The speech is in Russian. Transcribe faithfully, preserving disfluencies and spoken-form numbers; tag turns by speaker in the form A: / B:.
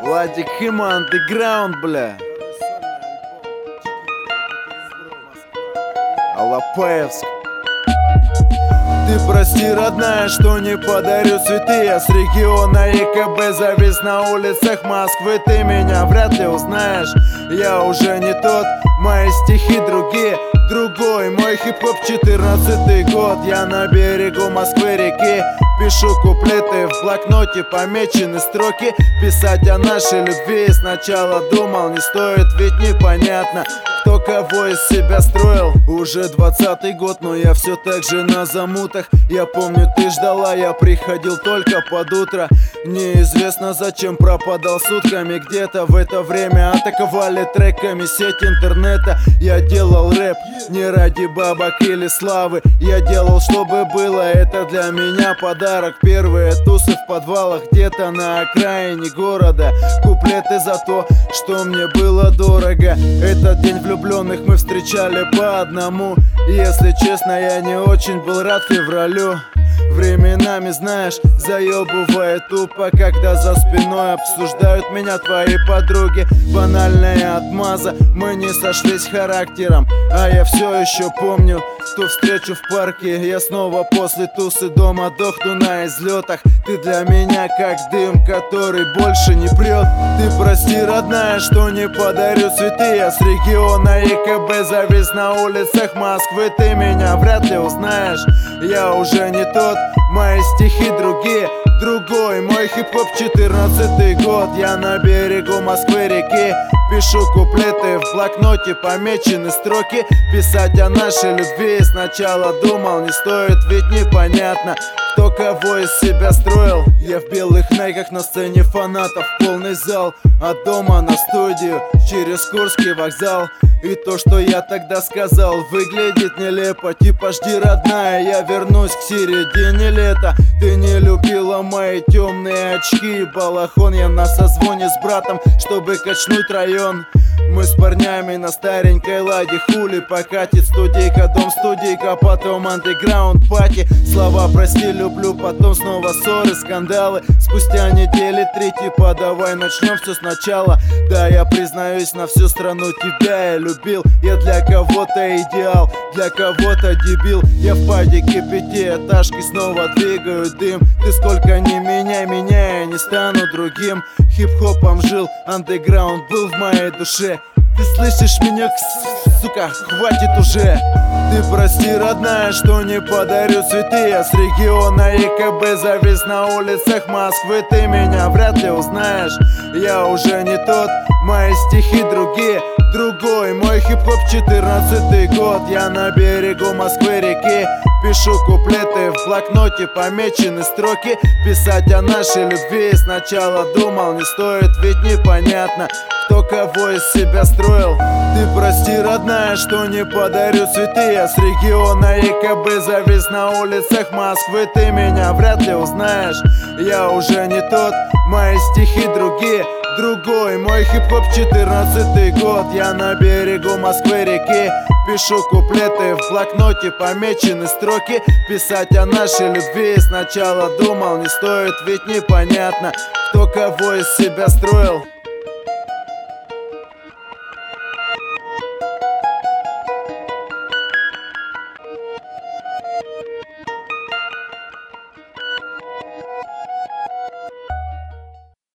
A: Владик Хима, андеграунд, бля. Алапаевск. Ты прости, родная, что не подарю цветы. Я с региона ЕКБ завис на улицах Москвы. Ты меня вряд ли узнаешь, я уже не тот. Мои стихи другие, другой. Мой хип-хоп четырнадцатый год. Я на берегу Москвы реки, пишу куплеты, в блокноте помечены строки. Писать о нашей любви сначала думал, не стоит, ведь непонятно, кто кого из себя строил. Уже двадцатый год, но я все так же на замутах. Я помню, ты ждала, я приходил только под утро. Неизвестно зачем пропадал сутками. Где-то в это время атаковали треками сеть интернета. Я делал рэп не ради бабок или славы. Я делал, чтобы было, это для меня подарок. Первые тусы в подвалах где-то на окраине города. Куплеты за то, что мне было дорого. Этот день влюбленных мы встречали по одному. Если честно, я не очень был рад февралю. Временами, знаешь, заебывает тупо, когда за спиной обсуждают меня твои подруги. Банальная отмаза, мы не сошлись характером. А я все еще помню ту встречу в парке. Я снова после тусы дома дохну на излетах. Ты для меня как дым, который больше не прет. Ты прости, родная, что не подарю цветы. Я с региона ЕКБ завис на улицах Москвы. Ты меня вряд ли узнаешь, я уже не тот. Мои стихи другие, другой. Мой хип-хоп четырнадцатый год. Я на берегу Москвы реки, пишу куплеты, в блокноте помечены строки. Писать о нашей любви сначала думал, не стоит, ведь непонятно, кто кого из себя строил. Я в белых найках на сцене фанатов, полный зал. От дома на студию, через Курский вокзал. И то, что я тогда сказал, выглядит нелепо. Типа жди, родная, я вернусь к середине лета. Ты не любила мои темные очки, балахон. Я на созвоне с братом, чтобы качнуть район. Мы с парнями на старенькой ладе, хули покатит студийка, дом студийка, потом андеграунд пати. Слова прости, люблю, потом снова ссоры, скандалы. Спустя недели три, типа давай начнем все сначала. Да, я признаюсь, на всю страну тебя я любил. Я для кого-то идеал, для кого-то дебил. Я в падике пятиэтажки снова двигаю дым. Ты сколько не меняй меня, я не стану другим. Хип-хопом жил, андеграунд был в моей душе. Ты слышишь меня, сука, хватит уже. Ты прости, родная, что не подарю цветы. Я с региона ЕКБ завис на улицах Москвы. Ты меня вряд ли узнаешь, я уже не тот. Мои стихи другие, другой. Мой хип-хоп четырнадцатый год. Я на берегу Москвы реки, пишу куплеты, в блокноте помечены строки. Писать о нашей любви сначала думал, не стоит, ведь непонятно, кто кого из себя строил. Ты прости, родная, что не подарю цветы. Я с региона ЕКБ завис на улицах Москвы. Ты меня вряд ли узнаешь, я уже не тот. Мои стихи другие, другой. Мой хип-хоп четырнадцатый год. Я на берегу Москвы реки, пишу куплеты, в блокноте помечены строки. Писать о нашей любви сначала думал, не стоит, ведь непонятно, кто кого из себя строил.